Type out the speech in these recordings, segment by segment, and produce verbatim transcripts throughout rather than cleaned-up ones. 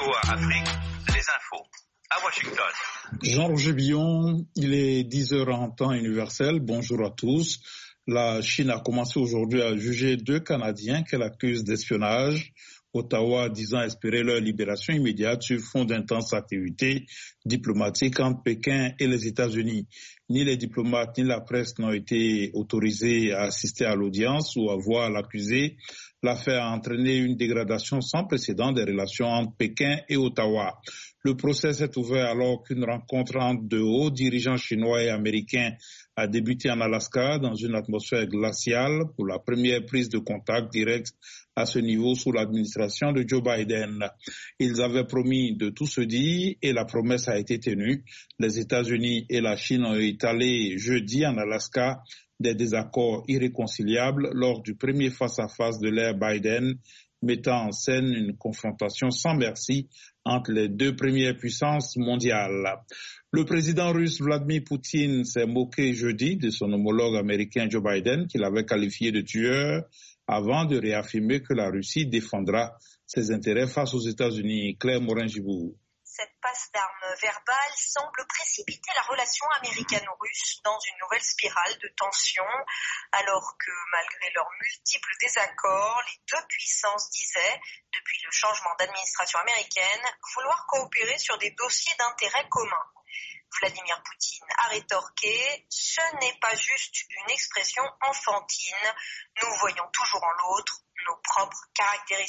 V O A Afrique, les infos. À Washington. Jean-Roger Billon, il est dix heures en temps universel. Bonjour à tous. La Chine a commencé aujourd'hui à juger deux Canadiens qu'elle accuse d'espionnage. Ottawa disant espérer leur libération immédiate sur fond d'intenses activités diplomatiques entre Pékin et les États-Unis. Ni les diplomates ni la presse n'ont été autorisés à assister à l'audience ou à voir l'accusé. L'affaire a entraîné une dégradation sans précédent des relations entre Pékin et Ottawa. Le procès s'est ouvert alors qu'une rencontre entre de hauts dirigeants chinois et américains a débuté en Alaska dans une atmosphère glaciale pour la première prise de contact direct à ce niveau sous l'administration de Joe Biden. Ils avaient promis de tout se dire et la promesse a été tenue. Les États-Unis et la Chine ont étalé jeudi en Alaska des désaccords irréconciliables lors du premier face-à-face de l'ère Biden, mettant en scène une confrontation sans merci entre les deux premières puissances mondiales. Le président russe Vladimir Poutine s'est moqué jeudi de son homologue américain Joe Biden, qu'il avait qualifié de tueur, avant de réaffirmer que la Russie défendra ses intérêts face aux États-Unis. Claire Morin-Gibourg. Cette passe d'armes verbale semble précipiter la relation américano-russe dans une nouvelle spirale de tension, alors que malgré leurs multiples désaccords, les deux puissances disaient, depuis le changement d'administration américaine, vouloir coopérer sur des dossiers d'intérêt commun. Vladimir Poutine a rétorqué « Ce n'est pas juste une expression enfantine, nous voyons toujours en l'autre nos propres caractéristiques ».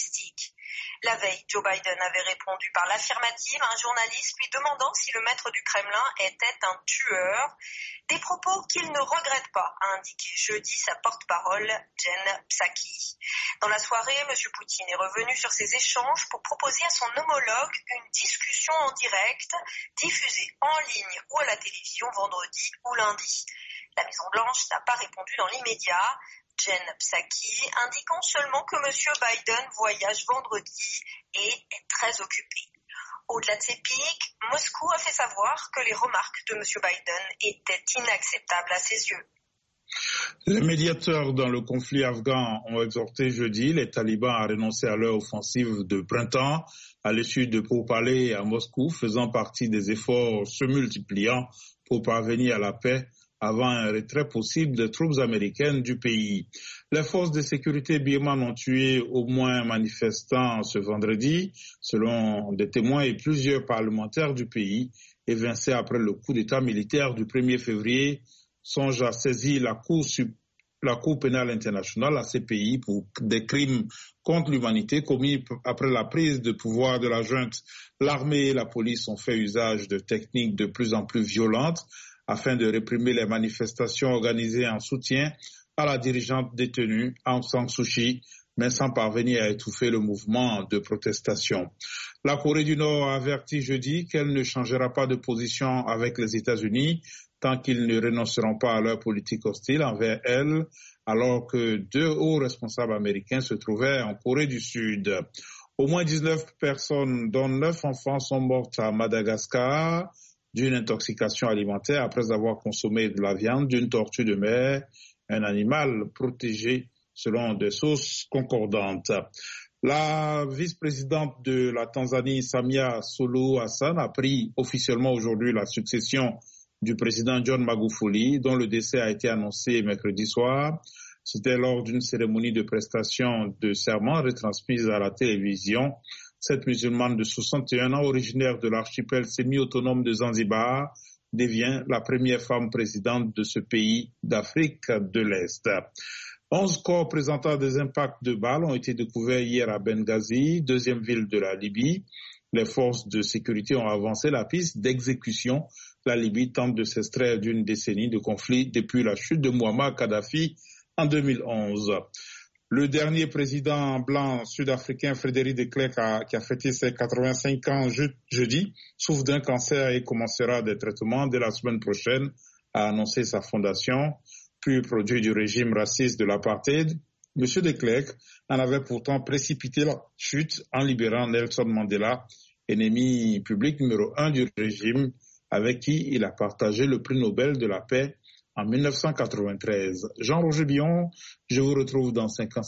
La veille, Joe Biden avait répondu par l'affirmative à un journaliste lui demandant si le maître du Kremlin était un tueur. Des propos qu'il ne regrette pas, a indiqué jeudi sa porte-parole Jen Psaki. Dans la soirée, M. Poutine est revenu sur ces échanges pour proposer à son homologue une discussion en direct, diffusée en ligne ou à la télévision vendredi ou lundi. La Maison-Blanche n'a pas répondu dans l'immédiat. Jen Psaki indiquant seulement que M. Biden voyage vendredi et est très occupé. Au-delà de ces pics, Moscou a fait savoir que les remarques de M. Biden étaient inacceptables à ses yeux. Les médiateurs dans le conflit afghan ont exhorté jeudi les talibans à renoncer à leur offensive de printemps à l'issue de pourparlers à Moscou, faisant partie des efforts se multipliant pour parvenir à la paix avant un retrait possible des troupes américaines du pays. Les forces de sécurité birmanes ont tué au moins un manifestant ce vendredi, selon des témoins et plusieurs parlementaires du pays, évincés après le coup d'État militaire du premier février, songe à saisir la Cour, la Cour pénale internationale, la C P I, pour des crimes contre l'humanité commis après la prise de pouvoir de la junte. L'armée et la police ont fait usage de techniques de plus en plus violentes afin de réprimer les manifestations organisées en soutien à la dirigeante détenue Aung San Suu Kyi, mais sans parvenir à étouffer le mouvement de protestation. La Corée du Nord a averti jeudi qu'elle ne changera pas de position avec les États-Unis tant qu'ils ne renonceront pas à leur politique hostile envers elle, alors que deux hauts responsables américains se trouvaient en Corée du Sud. Au moins dix-neuf personnes, dont neuf enfants, sont mortes à Madagascar d'une intoxication alimentaire après avoir consommé de la viande d'une tortue de mer, un animal protégé selon des sources concordantes. La vice-présidente de la Tanzanie, Samia Suluhu Hassan, a pris officiellement aujourd'hui la succession du président John Magufuli, dont le décès a été annoncé mercredi soir. C'était lors d'une cérémonie de prestation de serment retransmise à la télévision. Cette musulmane de soixante et un ans, originaire de l'archipel semi-autonome de Zanzibar, devient la première femme présidente de ce pays d'Afrique de l'Est. Onze corps présentant des impacts de balles ont été découverts hier à Benghazi, deuxième ville de la Libye. Les forces de sécurité ont avancé la piste d'exécution. La Libye tente de s'extraire d'une décennie de conflit depuis la chute de Muammar Kadhafi en deux mille onze. Le dernier président blanc sud-africain, Frédéric de Klerk, a, qui a fêté ses quatre-vingt-cinq ans je, jeudi, souffre d'un cancer et commencera des traitements dès la semaine prochaine, a annoncé sa fondation. Puis produit du régime raciste de l'apartheid, M. de Klerk en avait pourtant précipité la chute en libérant Nelson Mandela, ennemi public numéro un du régime, avec qui il a partagé le prix Nobel de la paix en mille neuf cent quatre-vingt-treize. Jean-Roger Billon, je vous retrouve dans cinq ans.